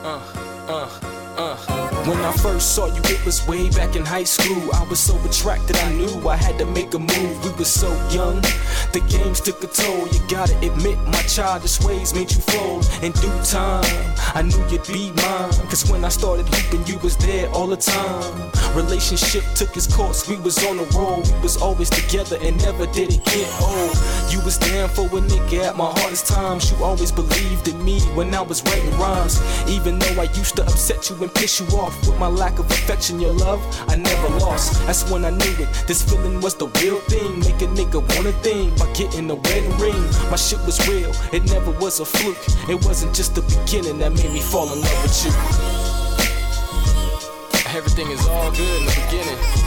When I first saw you, it was way back in high school. I was so attracted, I knew I had to make a move. We were so young, the games took a toll. You gotta admit, my childish ways made you fold. In due time, I knew you'd be mine, cause when I started hooping, you was there all the time. Relationship took its course, we was on the roll. We was always together and never did it get old. You was down for a nigga at my hardest times. You always believed in me when I was writing rhymes. Even though I used to upset you and piss you off with my lack of affection, your love, I never lost. That's when I knew it, this feeling was the real thing. Make a nigga wanna think by getting a wedding ring. My shit was real, it never was a fluke. It wasn't just the beginning that made me fall in love with you. Everything is all good in the beginning.